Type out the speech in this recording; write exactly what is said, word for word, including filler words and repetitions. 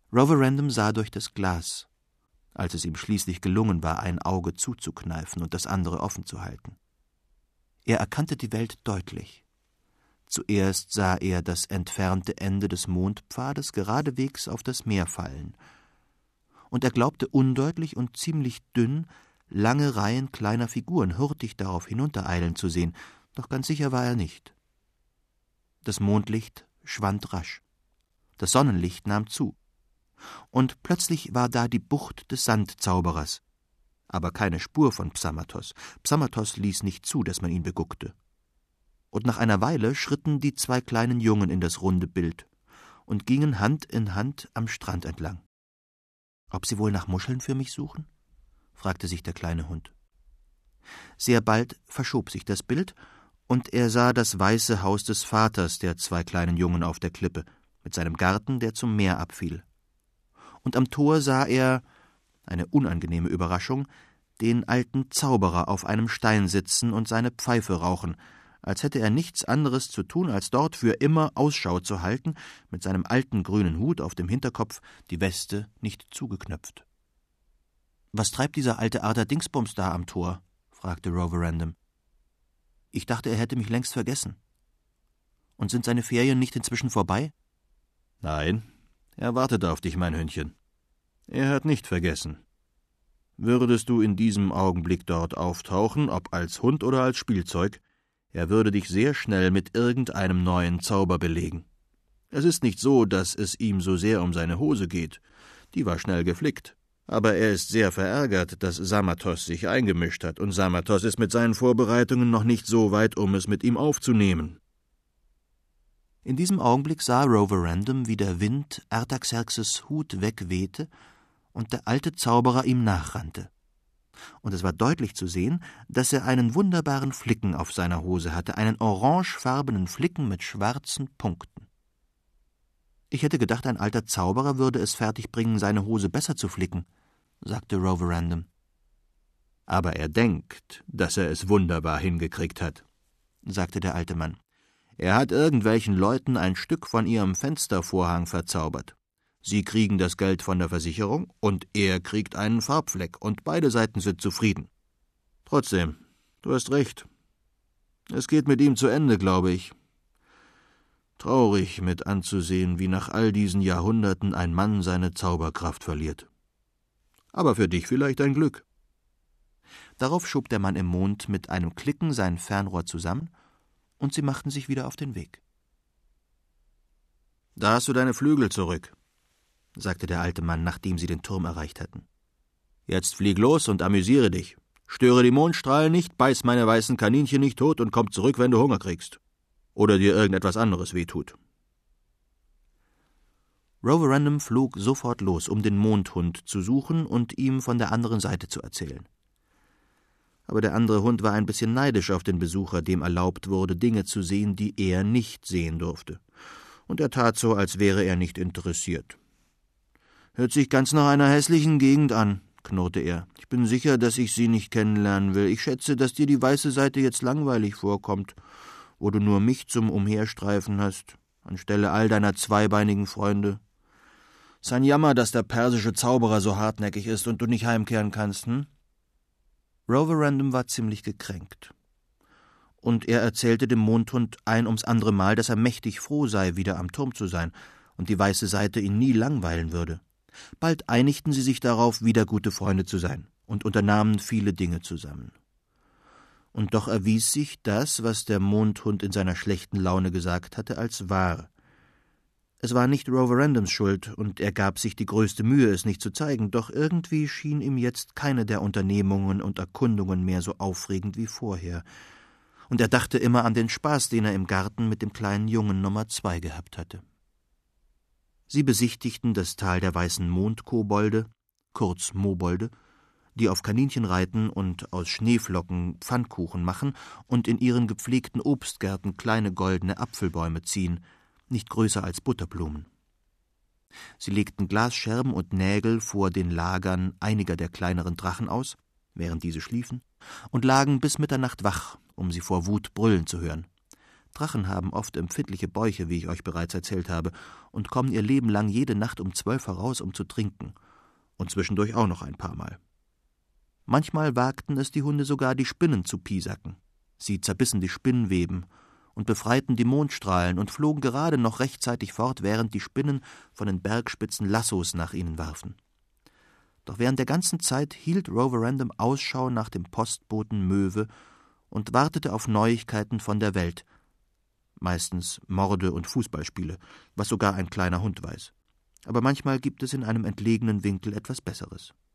Roverandom sah durch das Glas, als es ihm schließlich gelungen war, ein Auge zuzukneifen und das andere offen zu halten. Er erkannte die Welt deutlich. Zuerst sah er das entfernte Ende des Mondpfades geradewegs auf das Meer fallen, und er glaubte undeutlich und ziemlich dünn lange Reihen kleiner Figuren hurtig darauf hinuntereilen zu sehen, doch ganz sicher war er nicht. Das Mondlicht schwand rasch, das Sonnenlicht nahm zu, und plötzlich war da die Bucht des Sandzauberers, aber keine Spur von Psamattos. Psamattos ließ nicht zu, dass man ihn beguckte. Und nach einer Weile schritten die zwei kleinen Jungen in das runde Bild und gingen Hand in Hand am Strand entlang. »Ob Sie wohl nach Muscheln für mich suchen?« fragte sich der kleine Hund. Sehr bald verschob sich das Bild, und er sah das weiße Haus des Vaters der zwei kleinen Jungen auf der Klippe, mit seinem Garten, der zum Meer abfiel. Und am Tor sah er, eine unangenehme Überraschung, den alten Zauberer auf einem Stein sitzen und seine Pfeife rauchen, als hätte er nichts anderes zu tun, als dort für immer Ausschau zu halten, mit seinem alten grünen Hut auf dem Hinterkopf, die Weste nicht zugeknöpft. »Was treibt dieser alte Arter Dingsbums da am Tor?« fragte Roverandom. »Ich dachte, er hätte mich längst vergessen. Und sind seine Ferien nicht inzwischen vorbei?« »Nein, er wartet auf dich, mein Hündchen. Er hat nicht vergessen. Würdest du in diesem Augenblick dort auftauchen, ob als Hund oder als Spielzeug, er würde dich sehr schnell mit irgendeinem neuen Zauber belegen. Es ist nicht so, dass es ihm so sehr um seine Hose geht. Die war schnell geflickt. Aber er ist sehr verärgert, dass Psamattos sich eingemischt hat, und Psamattos ist mit seinen Vorbereitungen noch nicht so weit, um es mit ihm aufzunehmen.« In diesem Augenblick sah Roverandom, wie der Wind Artaxerxes Hut wegwehte und der alte Zauberer ihm nachrannte. Und es war deutlich zu sehen, dass er einen wunderbaren Flicken auf seiner Hose hatte, einen orangefarbenen Flicken mit schwarzen Punkten. »Ich hätte gedacht, ein alter Zauberer würde es fertigbringen, seine Hose besser zu flicken«, sagte Roverandom. »Aber er denkt, dass er es wunderbar hingekriegt hat«, sagte der alte Mann. »Er hat irgendwelchen Leuten ein Stück von ihrem Fenstervorhang verzaubert. Sie kriegen das Geld von der Versicherung, und er kriegt einen Farbfleck, und beide Seiten sind zufrieden. Trotzdem, du hast recht. Es geht mit ihm zu Ende, glaube ich. Traurig mit anzusehen, wie nach all diesen Jahrhunderten ein Mann seine Zauberkraft verliert. Aber für dich vielleicht ein Glück.« Darauf schob der Mann im Mond mit einem Klicken sein Fernrohr zusammen, und sie machten sich wieder auf den Weg. »Da hast du deine Flügel zurück«, sagte der alte Mann, nachdem sie den Turm erreicht hatten. »Jetzt flieg los und amüsiere dich. Störe die Mondstrahlen nicht, beiß meine weißen Kaninchen nicht tot und komm zurück, wenn du Hunger kriegst. Oder dir irgendetwas anderes wehtut.« Roverandom flog sofort los, um den Mondhund zu suchen und ihm von der anderen Seite zu erzählen. Aber der andere Hund war ein bisschen neidisch auf den Besucher, dem erlaubt wurde, Dinge zu sehen, die er nicht sehen durfte. Und er tat so, als wäre er nicht interessiert. »Hört sich ganz nach einer hässlichen Gegend an«, knurrte er. »Ich bin sicher, dass ich sie nicht kennenlernen will. Ich schätze, dass dir die weiße Seite jetzt langweilig vorkommt, wo du nur mich zum Umherstreifen hast, anstelle all deiner zweibeinigen Freunde. Ist ein Jammer, dass der persische Zauberer so hartnäckig ist und du nicht heimkehren kannst, hm?« Roverandom war ziemlich gekränkt. Und er erzählte dem Mondhund ein ums andere Mal, dass er mächtig froh sei, wieder am Turm zu sein und die weiße Seite ihn nie langweilen würde. Bald einigten sie sich darauf, wieder gute Freunde zu sein, und unternahmen viele Dinge zusammen. Und doch erwies sich das, was der Mondhund in seiner schlechten Laune gesagt hatte, als wahr. Es war nicht Roverandoms Schuld, und er gab sich die größte Mühe, es nicht zu zeigen, doch irgendwie schien ihm jetzt keine der Unternehmungen und Erkundungen mehr so aufregend wie vorher, und er dachte immer an den Spaß, den er im Garten mit dem kleinen Jungen Nummer zwei gehabt hatte. Sie besichtigten das Tal der weißen Mondkobolde, kurz Mobolde, die auf Kaninchen reiten und aus Schneeflocken Pfannkuchen machen und in ihren gepflegten Obstgärten kleine goldene Apfelbäume ziehen, nicht größer als Butterblumen. Sie legten Glasscherben und Nägel vor den Lagern einiger der kleineren Drachen aus, während diese schliefen, und lagen bis Mitternacht wach, um sie vor Wut brüllen zu hören. Drachen haben oft empfindliche Bäuche, wie ich euch bereits erzählt habe, und kommen ihr Leben lang jede Nacht um zwölf heraus, um zu trinken. Und zwischendurch auch noch ein paar Mal. Manchmal wagten es die Hunde sogar, die Spinnen zu piesacken. Sie zerbissen die Spinnweben und befreiten die Mondstrahlen und flogen gerade noch rechtzeitig fort, während die Spinnen von den Bergspitzen Lassos nach ihnen warfen. Doch während der ganzen Zeit hielt Rover Random Ausschau nach dem Postboten Möwe und wartete auf Neuigkeiten von der Welt, meistens Morde und Fußballspiele, was sogar ein kleiner Hund weiß. Aber manchmal gibt es in einem entlegenen Winkel etwas Besseres.